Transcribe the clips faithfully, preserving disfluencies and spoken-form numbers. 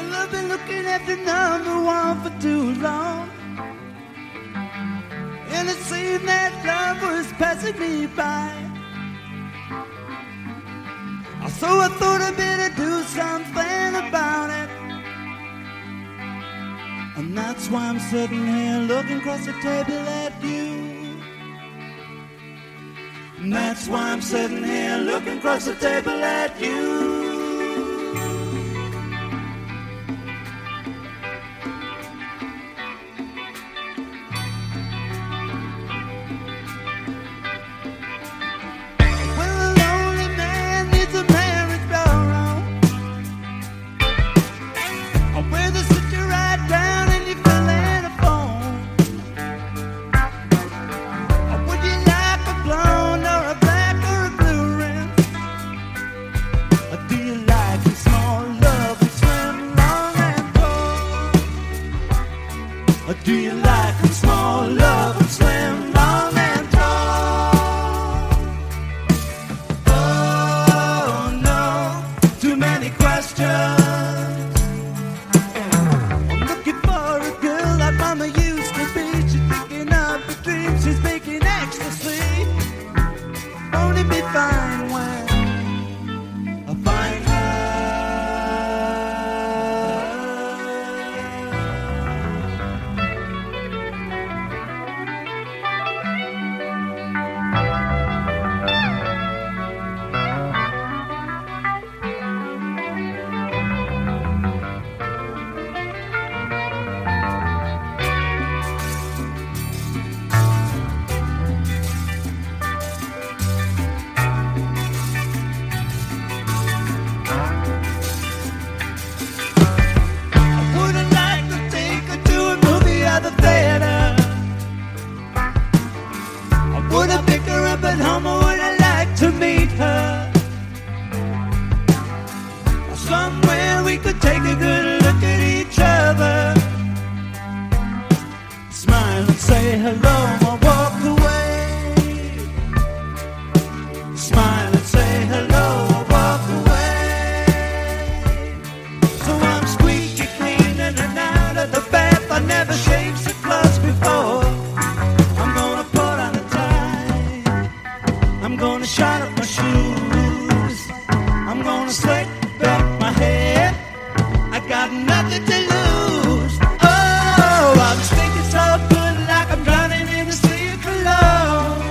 Well, I've been looking at the number one for too long, and it seemed that love was passing me by. So I thought I'd better do something about it, and that's why I'm sitting here looking across the table at you. And that's why I'm sitting here looking across the table at you. Do you like a small love and swim long and tall? Oh no, too many questions. I'm looking for a girl like Mama used to be. She's picking up a dream, she's making ecstasy. Won't it be fine when I find her? Would I pick her up at home, or would I like to meet her? Or somewhere we could take a good look at each other, smile and say hello, or walk away. Smile and say hello, or walk away. So I'm squeaky clean in and out of the bath. I never changed the clothes before. I'm gonna shine up my shoes, I'm gonna slick back my hair. I got nothing to lose. Oh, I'm stinking so good like I'm drowning in the sea of cologne.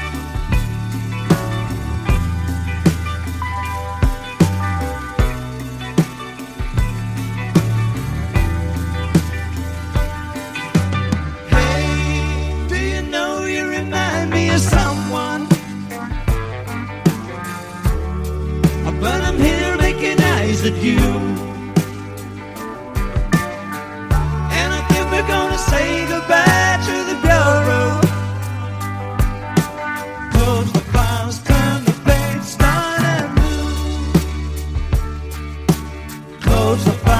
Hey, do you know you remind me of someone? But I'm here making eyes at you, and I think we're gonna say goodbye to the bureau. Close the files, turn the page, start anew. Close the files.